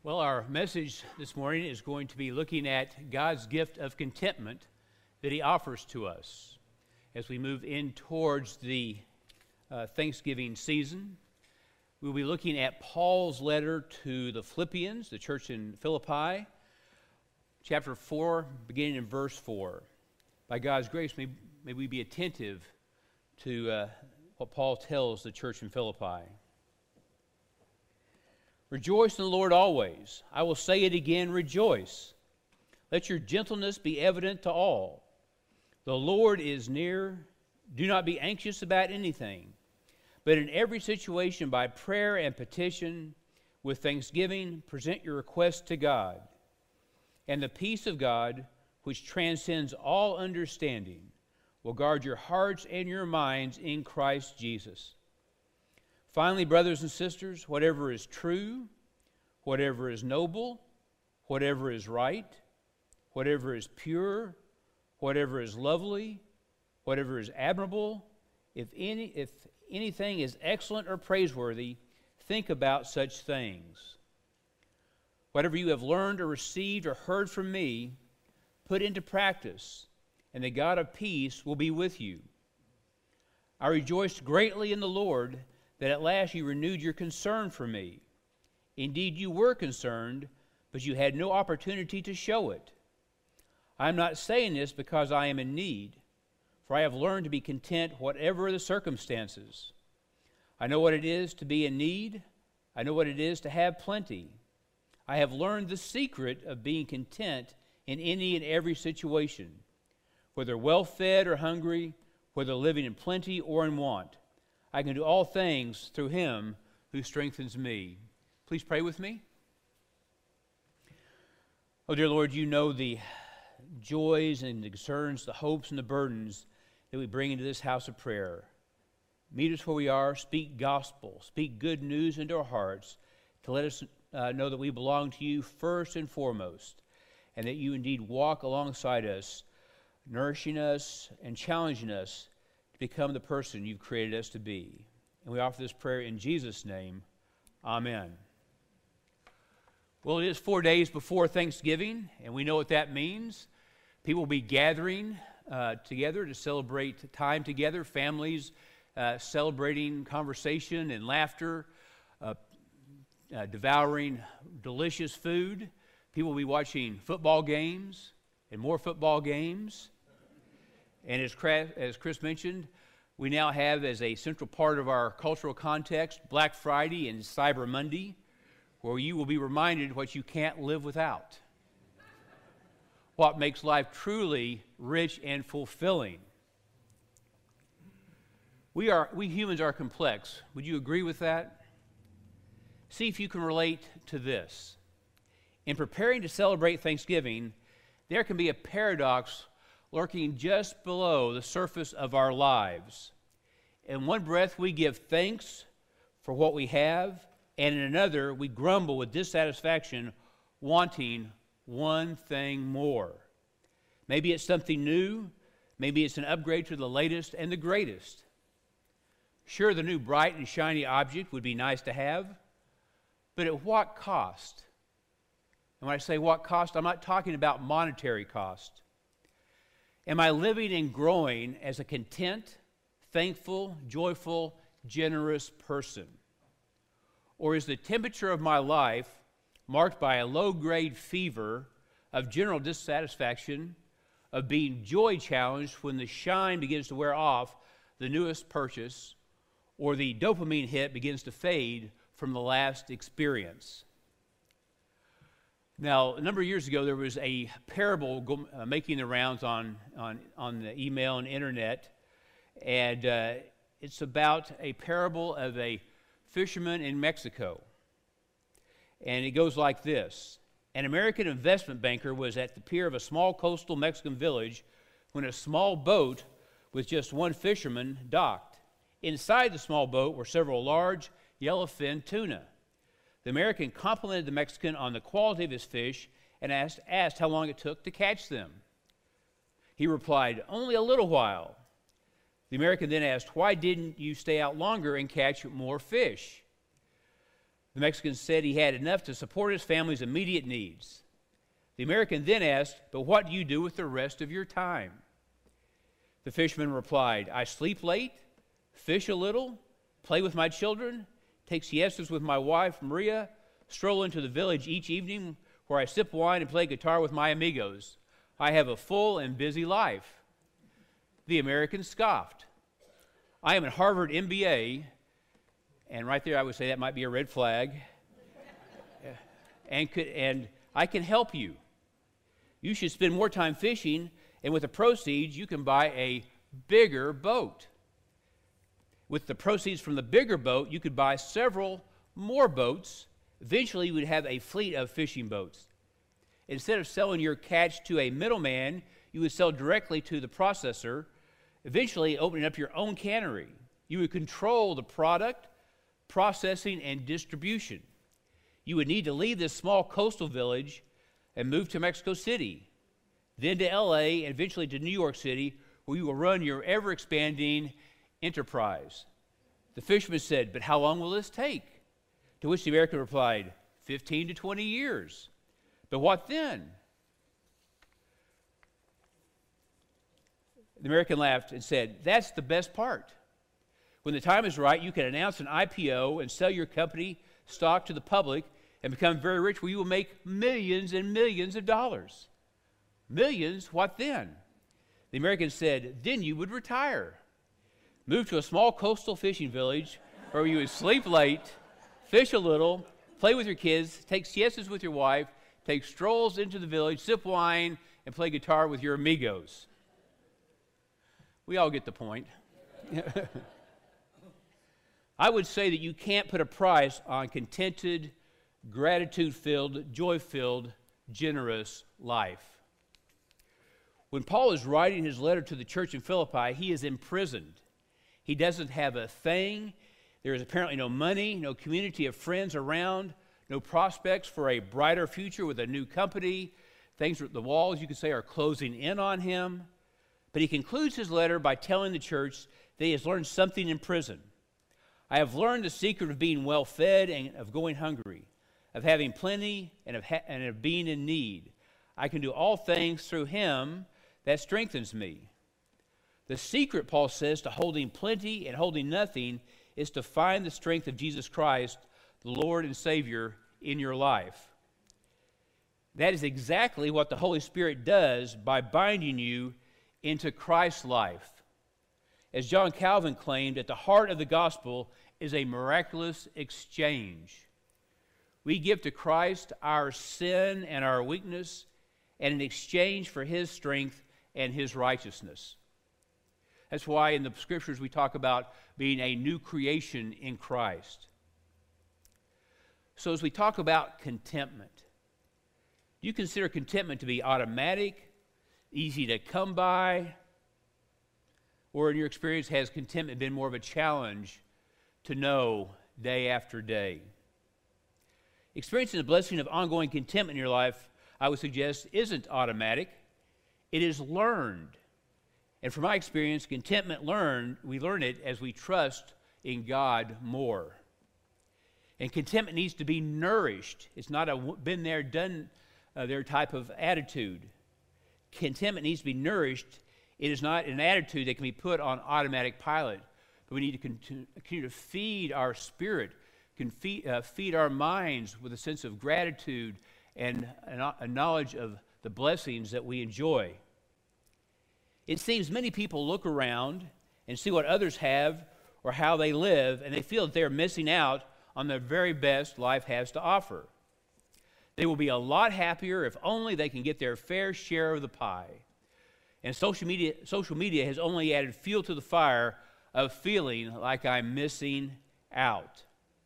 Well, our message this morning is going to be looking at God's gift of contentment that He offers to us as we move in towards the Thanksgiving season. We'll be looking at Paul's letter to the Philippians, the church in Philippi, chapter 4, beginning in verse 4. By God's grace, may we be attentive to what Paul tells the church in Philippi. Rejoice in the Lord always. I will say it again, rejoice. Let your gentleness be evident to all. The Lord is near. Do not be anxious about anything, but in every situation by prayer and petition, with thanksgiving, present your requests to God. And the peace of God, which transcends all understanding, will guard your hearts and your minds in Christ Jesus. Finally, brothers and sisters, whatever is true, whatever is noble, whatever is right, whatever is pure, whatever is lovely, whatever is admirable, if anything is excellent or praiseworthy, think about such things. Whatever you have learned or received or heard from me, put into practice, and the God of peace will be with you. I rejoiced greatly in the Lord that at last you renewed your concern for me. Indeed, you were concerned, but you had no opportunity to show it. I am not saying this because I am in need, for I have learned to be content whatever the circumstances. I know what it is to be in need. I know what it is to have plenty. I have learned the secret of being content in any and every situation, whether well-fed or hungry, whether living in plenty or in want. I can do all things through Him who strengthens me. Please pray with me. Oh, dear Lord, you know the joys and the concerns, the hopes and the burdens that we bring into this house of prayer. Meet us where we are. Speak gospel. Speak good news into our hearts to let us know that we belong to you first and foremost, and that you indeed walk alongside us, nourishing us and challenging us to become the person you've created us to be. And we offer this prayer in Jesus' name. Amen. Well, it is 4 days before Thanksgiving, and we know what that means. People will be gathering together to celebrate time together, families celebrating conversation and laughter, devouring delicious food. People will be watching football games and more football games. And as Chris mentioned, we now have as a central part of our cultural context Black Friday and Cyber Monday, where you will be reminded what you can't live without, what makes life truly rich and fulfilling. We humans are complex. Would you agree with that? See if you can relate to this. In preparing to celebrate Thanksgiving, there can be a paradox lurking just below the surface of our lives. In one breath, we give thanks for what we have, and in another, we grumble with dissatisfaction, wanting one thing more. Maybe it's something new. Maybe it's an upgrade to the latest and the greatest. Sure, the new bright and shiny object would be nice to have, but at what cost? And when I say what cost, I'm not talking about monetary cost. Am I living and growing as a content, thankful, joyful, generous person? Or is the temperature of my life marked by a low-grade fever of general dissatisfaction, of being joy-challenged when the shine begins to wear off the newest purchase, or the dopamine hit begins to fade from the last experience? Now, a number of years ago, there was a parable making the rounds on the email and internet, and it's about a parable of a fisherman in Mexico. And it goes like this. An American investment banker was at the pier of a small coastal Mexican village when a small boat with just one fisherman docked. Inside the small boat were several large yellowfin tuna. The American complimented the Mexican on the quality of his fish and asked how long it took to catch them. He replied, "Only a little while." The American then asked, "Why didn't you stay out longer and catch more fish?" The Mexican said he had enough to support his family's immediate needs. The American then asked, "But what do you do with the rest of your time?" The fisherman replied, "I sleep late, fish a little, play with my children, take siestas with my wife, Maria, stroll into the village each evening where I sip wine and play guitar with my amigos. I have a full and busy life." The American scoffed. "I am at Harvard MBA," and right there I would say that might be a red flag, and I can help you. You should spend more time fishing, and with the proceeds, you can buy a bigger boat. With the proceeds from the bigger boat, you could buy several more boats. Eventually, you would have a fleet of fishing boats. Instead of selling your catch to a middleman, you would sell directly to the processor, eventually opening up your own cannery. You would control the product, processing, and distribution. You would need to leave this small coastal village and move to Mexico City, then to LA, and eventually to New York City, where you will run your ever-expanding enterprise. The fisherman said, "But how long will this take?" To which the American replied, 15 to 20 years. "But what then?" The American laughed and said, "That's the best part. When the time is right, you can announce an IPO and sell your company stock to the public and become very rich, where you will make millions and millions of dollars." "Millions? What then?" The American said, "Then you would retire. Move to a small coastal fishing village where you would sleep late, fish a little, play with your kids, take siestas with your wife, take strolls into the village, sip wine, and play guitar with your amigos." We all get the point. I would say that you can't put a price on contented, gratitude-filled, joy-filled, generous life. When Paul is writing his letter to the church in Philippi, he is imprisoned. He doesn't have a thing. There is apparently no money, no community of friends around, no prospects for a brighter future with a new company. The walls, you could say, are closing in on him. But he concludes his letter by telling the church that he has learned something in prison. "I have learned the secret of being well-fed and of going hungry, of having plenty and of being in need. I can do all things through him that strengthens me." The secret, Paul says, to holding plenty and holding nothing is to find the strength of Jesus Christ, the Lord and Savior, in your life. That is exactly what the Holy Spirit does by binding you into Christ's life. As John Calvin claimed, at the heart of the gospel is a miraculous exchange. We give to Christ our sin and our weakness, and in exchange for his strength and his righteousness. That's why in the scriptures we talk about being a new creation in Christ. So as we talk about contentment, do you consider contentment to be automatic, easy to come by? Or in your experience, has contentment been more of a challenge to know day after day? Experiencing the blessing of ongoing contentment in your life, I would suggest, isn't automatic. It is learned. And from my experience, contentment we learn it as we trust in God more. And contentment needs to be nourished. It's not a been there, done there type of attitude. Contentment needs to be nourished. It is not an attitude that can be put on automatic pilot, but we need to continue to feed our spirit, feed our minds with a sense of gratitude and a knowledge of the blessings that we enjoy. It seems many people look around and see what others have or how they live, and they feel that they're missing out on the very best life has to offer. They will be a lot happier if only they can get their fair share of the pie. And social media has only added fuel to the fire of feeling like I'm missing out.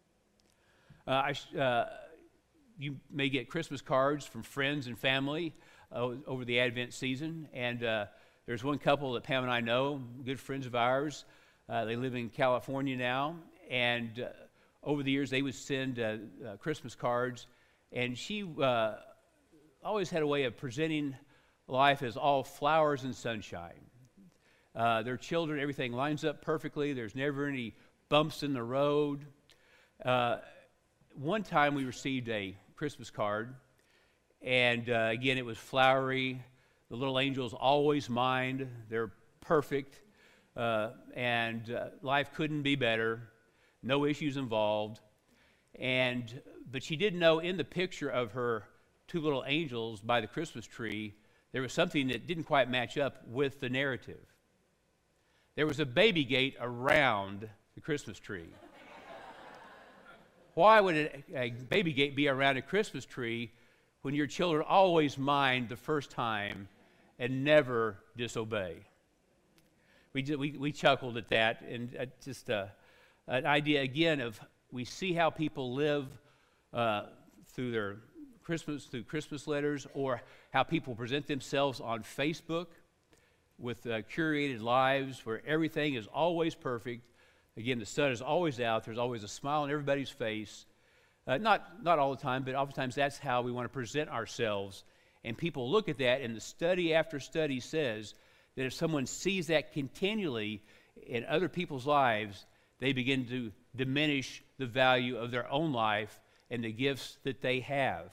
You may get Christmas cards from friends and family over the Advent season, and there's one couple that Pam and I know, good friends of ours. They live in California now, and over the years they would send Christmas cards, and she always had a way of presenting life as all flowers and sunshine. Their children, everything lines up perfectly. There's never any bumps in the road. one time we received a Christmas card, and again, it was flowery. The little angels always mind. They're perfect, and life couldn't be better. No issues involved. But she didn't know in the picture of her two little angels by the Christmas tree, there was something that didn't quite match up with the narrative. There was a baby gate around the Christmas tree. Why would a baby gate be around a Christmas tree when your children always mind the first time and never disobey? We chuckled at that, and just an idea again of we see how people live through Christmas letters, or how people present themselves on Facebook with curated lives where everything is always perfect. Again, the sun is always out. There's always a smile on everybody's face. Not all the time, but oftentimes that's how we want to present ourselves. And people look at that, and the study after study says that if someone sees that continually in other people's lives, they begin to diminish the value of their own life and the gifts that they have.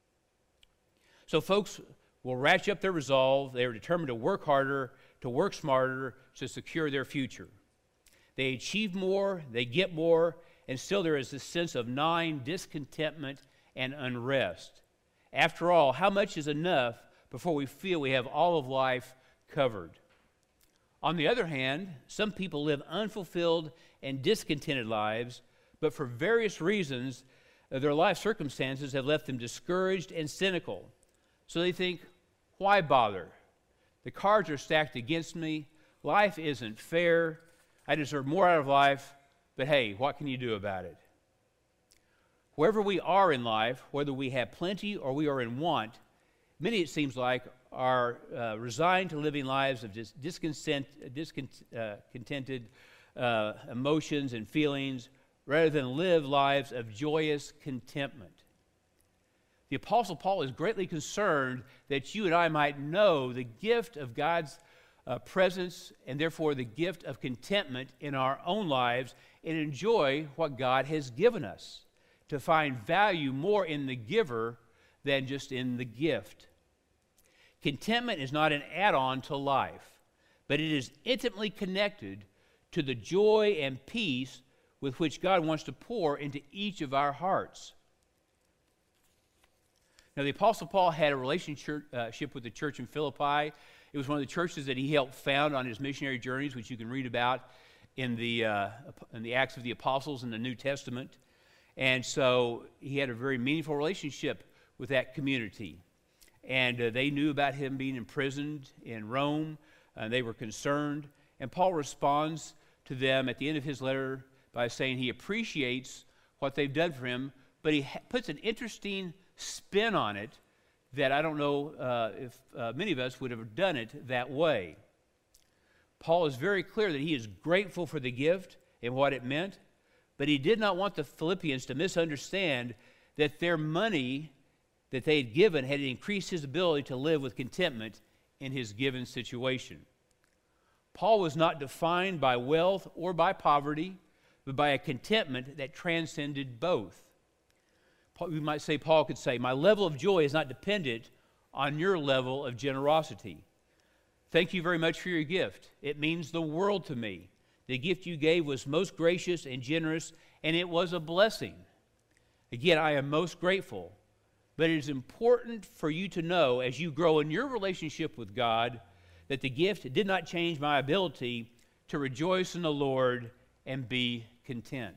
So folks will ratchet up their resolve. They are determined to work harder, to work smarter, to secure their future. They achieve more, they get more, and still there is this sense of gnawing discontentment and unrest. After all, how much is enough before we feel we have all of life covered? On the other hand, some people live unfulfilled and discontented lives, but for various reasons, their life circumstances have left them discouraged and cynical. So they think, why bother? The cards are stacked against me. Life isn't fair. I deserve more out of life, but hey, what can you do about it? Wherever we are in life, whether we have plenty or we are in want, many, it seems like, are resigned to living lives of discontented emotions and feelings rather than live lives of joyous contentment. The Apostle Paul is greatly concerned that you and I might know the gift of God's presence, and therefore the gift of contentment in our own lives, and enjoy what God has given us, to find value more in the giver than just in the gift. Contentment is not an add-on to life, but it is intimately connected to the joy and peace with which God wants to pour into each of our hearts. Now, the Apostle Paul had a relationship with the church in Philippi. It was one of the churches that he helped found on his missionary journeys, which you can read about in the Acts of the Apostles in the New Testament. And so he had a very meaningful relationship with that community. And they knew about him being imprisoned in Rome, and they were concerned. And Paul responds to them at the end of his letter by saying he appreciates what they've done for him, but he puts an interesting spin on it that I don't know if many of us would have done it that way. Paul is very clear that he is grateful for the gift and what it meant, but he did not want the Philippians to misunderstand that their money that they had given had increased his ability to live with contentment in his given situation. Paul was not defined by wealth or by poverty, but by a contentment that transcended both. We might say, Paul could say, my level of joy is not dependent on your level of generosity. Thank you very much for your gift. It means the world to me. The gift you gave was most gracious and generous, and it was a blessing. Again, I am most grateful. But it is important for you to know, as you grow in your relationship with God, that the gift did not change my ability to rejoice in the Lord and be content.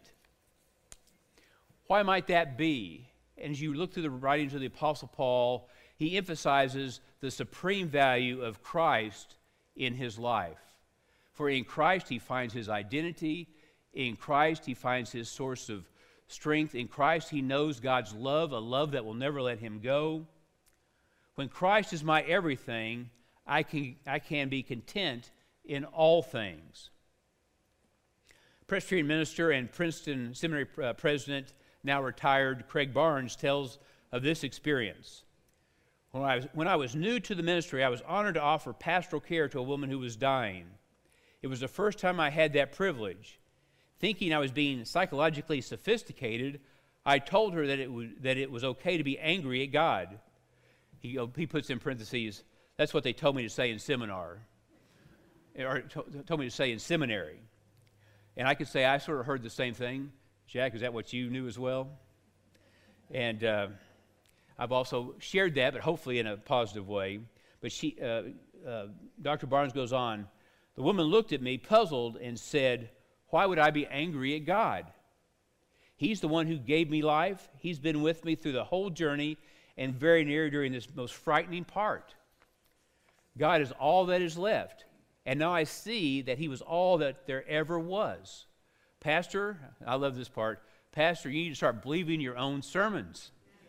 Why might that be? And as you look through the writings of the Apostle Paul, he emphasizes the supreme value of Christ in his life. For in Christ he finds his identity. In Christ he finds his source of strength. In Christ he knows God's love, a love that will never let him go. When Christ is my everything, I can be content in all things. Presbyterian minister and Princeton Seminary president, now retired, Craig Barnes, tells of this experience. When I was new to the ministry, I was honored to offer pastoral care to a woman who was dying. It was the first time I had that privilege. Thinking I was being psychologically sophisticated, I told her that it was okay to be angry at God. He puts in parentheses, that's what they told me to say in seminar, or told me to say in seminary. And I could say I sort of heard the same thing. Jack, is that what you knew as well? And I've also shared that, but hopefully in a positive way. But Dr. Barnes goes on, the woman looked at me puzzled and said, why would I be angry at God? He's the one who gave me life. He's been with me through the whole journey and very near during this most frightening part. God is all that is left. And now I see that he was all that there ever was. Pastor, I love this part. Pastor, you need to start believing your own sermons.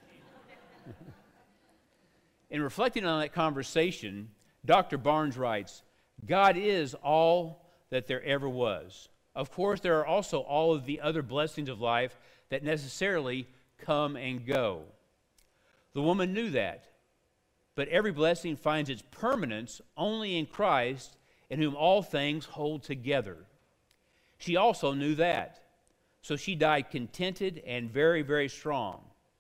In reflecting on that conversation, Dr. Barnes writes, God is all that there ever was. Of course, there are also all of the other blessings of life that necessarily come and go. The woman knew that. But every blessing finds its permanence only in Christ, in whom all things hold together. She also knew that. So she died contented and very, very strong.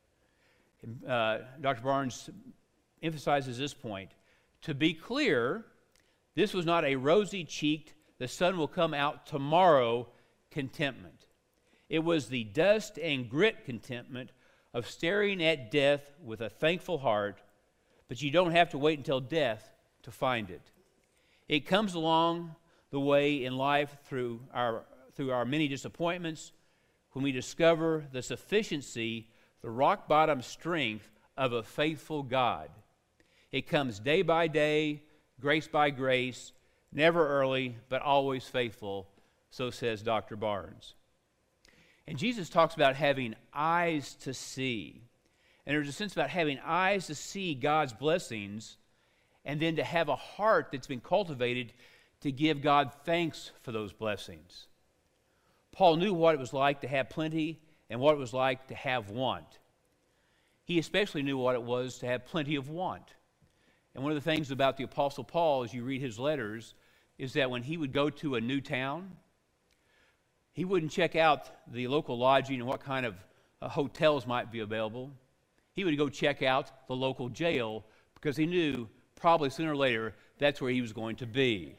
Dr. Barnes emphasizes this point. To be clear, this was not a rosy-cheeked, the sun will come out tomorrow contentment. It was the dust and grit contentment of staring at death with a thankful heart, but you don't have to wait until death to find it. It comes along the way in life through our many disappointments when we discover the sufficiency, the rock-bottom strength of a faithful God. It comes day by day, grace by grace, never early, but always faithful, so says Dr. Barnes. And Jesus talks about having eyes to see. And there's a sense about having eyes to see God's blessings and then to have a heart that's been cultivated to give God thanks for those blessings. Paul knew what it was like to have plenty and what it was like to have want. He especially knew what it was to have plenty of want. And one of the things about the Apostle Paul, as you read his letters, is that when he would go to a new town, he wouldn't check out the local lodging and what kind of hotels might be available. He would go check out the local jail because he knew probably sooner or later that's where he was going to be.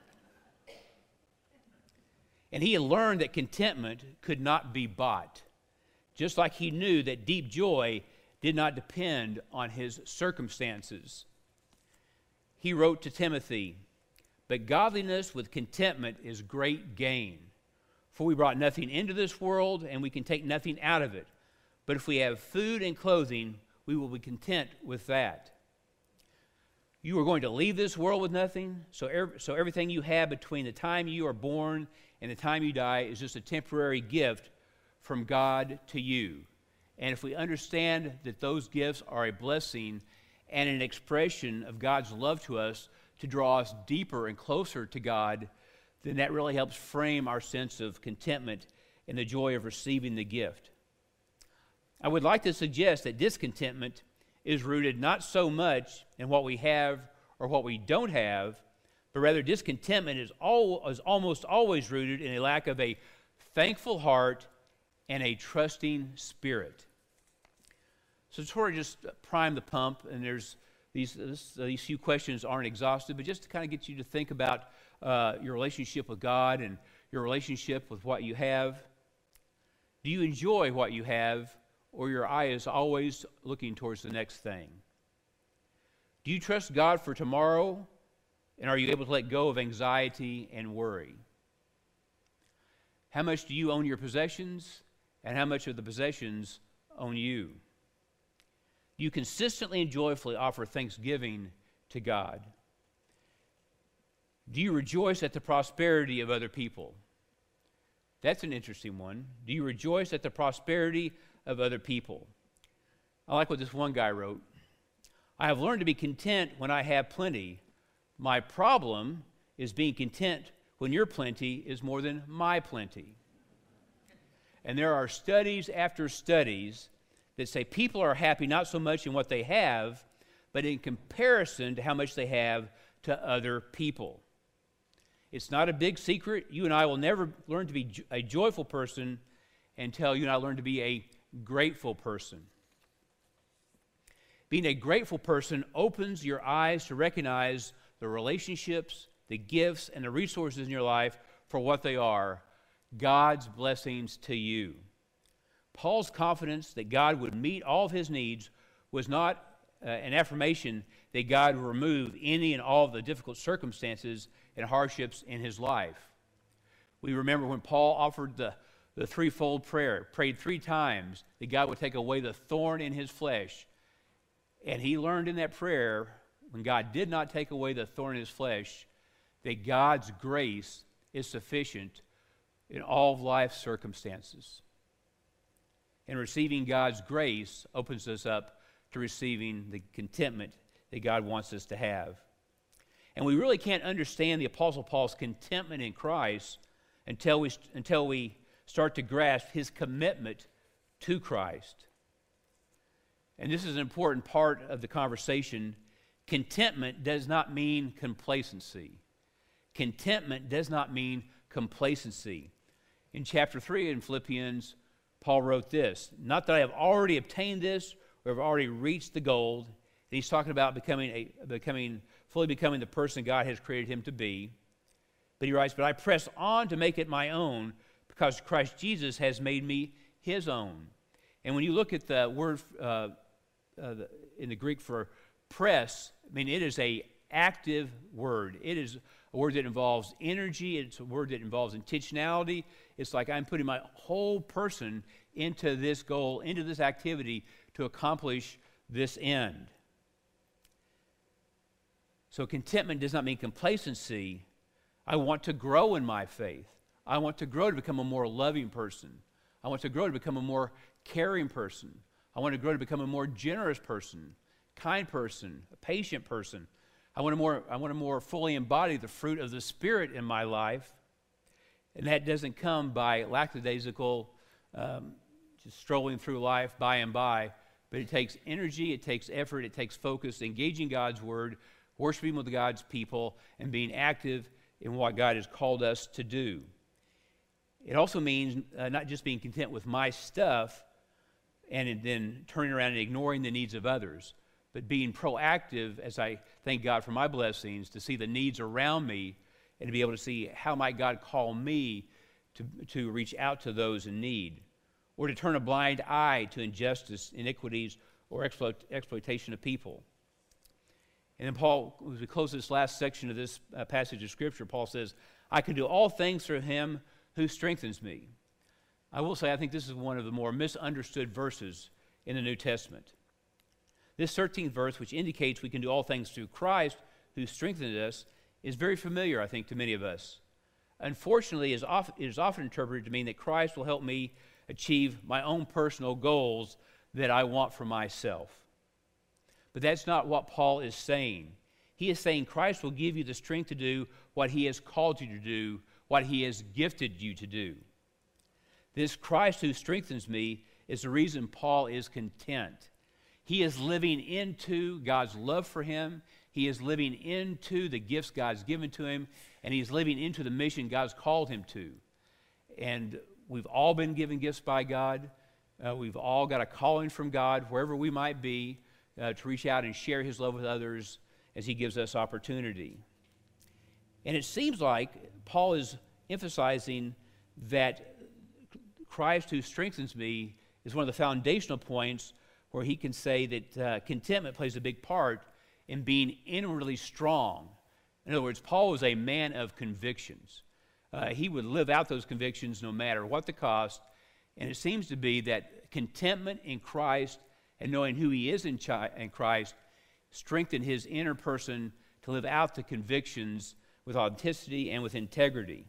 And he had learned that contentment could not be bought, just like he knew that deep joy did not depend on his circumstances. He wrote to Timothy, "But godliness with contentment is great gain. For we brought nothing into this world, and we can take nothing out of it. But if we have food and clothing, we will be content with that." You are going to leave this world with nothing, so everything you have between the time you are born and the time you die is just a temporary gift from God to you. And if we understand that those gifts are a blessing and an expression of God's love to us to draw us deeper and closer to God, then that really helps frame our sense of contentment and the joy of receiving the gift. I would like to suggest that discontentment is rooted not so much in what we have or what we don't have, but rather discontentment is almost always rooted in a lack of a thankful heart and a trusting spirit. So to sort of just prime the pump, and there's these few questions aren't exhaustive, but just to kind of get you to think about your relationship with God and your relationship with what you have. Do you enjoy what you have, or your eye is always looking towards the next thing? Do you trust God for tomorrow, and are you able to let go of anxiety and worry? How much do you own your possessions, and how much of the possessions own you? Do you consistently and joyfully offer thanksgiving to God? Do you rejoice at the prosperity of other people? That's an interesting one. Do you rejoice at the prosperity of other people? I like what this one guy wrote. "I have learned to be content when I have plenty. My problem is being content when your plenty is more than my plenty." And there are studies after studies that say people are happy not so much in what they have, but in comparison to how much they have to other people. It's not a big secret. You and I will never learn to be a joyful person until you and I learn to be a grateful person. Being a grateful person opens your eyes to recognize the relationships, the gifts, and the resources in your life for what they are, God's blessings to you. Paul's confidence that God would meet all of his needs was not an affirmation that God would remove any and all of the difficult circumstances and hardships in his life. We remember when Paul offered the threefold prayer, prayed 3 times that God would take away the thorn in his flesh. And he learned in that prayer, when God did not take away the thorn in his flesh, that God's grace is sufficient in all of life's circumstances. And receiving God's grace opens us up to receiving the contentment that God wants us to have. And we really can't understand the Apostle Paul's contentment in Christ until we start to grasp his commitment to Christ. And this is an important part of the conversation. Contentment does not mean complacency. Contentment does not mean complacency. In chapter 3 in Philippians, Paul wrote this, "Not that I have already obtained this or have already reached the goal." And he's talking about fully becoming the person God has created him to be. But he writes, "But I press on to make it my own because Christ Jesus has made me his own." And when you look at the word in the Greek for press, I mean, it is an active word. It is a word that involves energy. It's a word that involves intentionality. It's like I'm putting my whole person into this goal, into this activity to accomplish this end. So contentment does not mean complacency. I want to grow in my faith. I want to grow to become a more loving person. I want to grow to become a more caring person. I want to grow to become a more generous person, kind person, a patient person. I want to more fully embody the fruit of the Spirit in my life. And that doesn't come by lackadaisical, just strolling through life by and by, but it takes energy, it takes effort, it takes focus, engaging God's Word, worshiping with God's people, and being active in what God has called us to do. It also means not just being content with my stuff and then turning around and ignoring the needs of others, but being proactive as I thank God for my blessings to see the needs around me and to be able to see how might God call me to reach out to those in need, or to turn a blind eye to injustice, iniquities, or exploitation of people. And then Paul, as we close this last section of this passage of Scripture, Paul says, "I can do all things through him who strengthens me." I will say I think this is one of the more misunderstood verses in the New Testament. This 13th verse, which indicates we can do all things through Christ who strengthens us, is very familiar, I think, to many of us. Unfortunately, it is often interpreted to mean that Christ will help me achieve my own personal goals that I want for myself. But that's not what Paul is saying. He is saying Christ will give you the strength to do what he has called you to do, what he has gifted you to do. This Christ who strengthens me is the reason Paul is content. He is living into God's love for him. He is living into the gifts God's given to him, and he's living into the mission God's called him to. And we've all been given gifts by God. We've all got a calling from God, wherever we might be, to reach out and share his love with others as he gives us opportunity. And it seems like Paul is emphasizing that Christ who strengthens me is one of the foundational points where he can say that contentment plays a big part in being inwardly strong. In other words, Paul was a man of convictions. He would live out those convictions no matter what the cost, and it seems to be that contentment in Christ and knowing who he is in Christ strengthened his inner person to live out the convictions with authenticity and with integrity.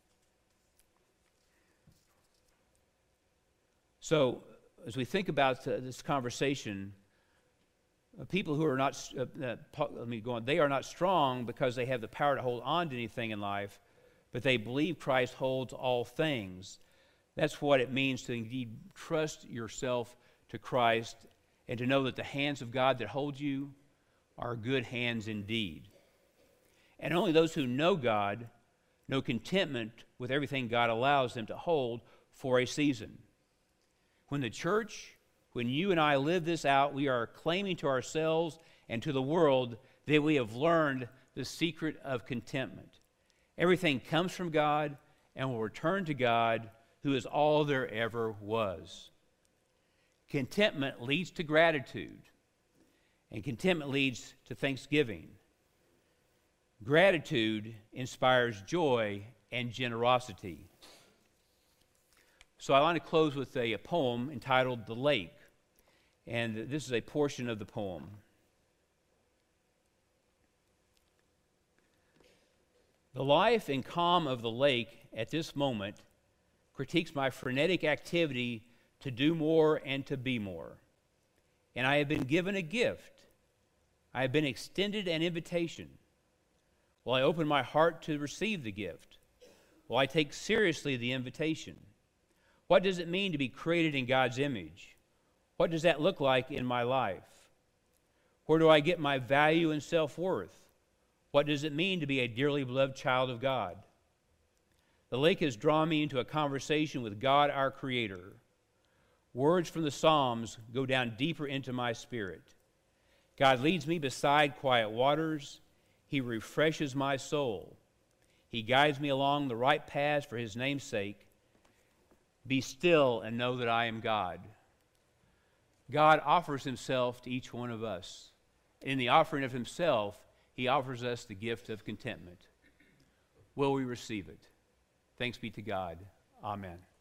So, as we think about this conversation, people who are not, they are not strong because they have the power to hold on to anything in life, but they believe Christ holds all things. That's what it means to indeed trust yourself to Christ and to know that the hands of God that hold you are good hands indeed. And only those who know God know contentment with everything God allows them to hold for a season. When the church, when you and I live this out, we are claiming to ourselves and to the world that we have learned the secret of contentment. Everything comes from God and will return to God, who is all there ever was. Contentment leads to gratitude, and contentment leads to thanksgiving. Gratitude inspires joy and generosity. So I want to close with a poem entitled "The Lake," and this is a portion of the poem. The life and calm of the lake at this moment critiques my frenetic activity to do more and to be more. And I have been given a gift. I have been extended an invitation. Will I open my heart to receive the gift? Will I take seriously the invitation? What does it mean to be created in God's image? What does that look like in my life? Where do I get my value and self-worth? What does it mean to be a dearly beloved child of God? The lake has drawn me into a conversation with God, our Creator. Words from the Psalms go down deeper into my spirit. God leads me beside quiet waters. He refreshes my soul. He guides me along the right paths for His name's sake. Be still and know that I am God. God offers Himself to each one of us. In the offering of Himself, He offers us the gift of contentment. Will we receive it? Thanks be to God. Amen.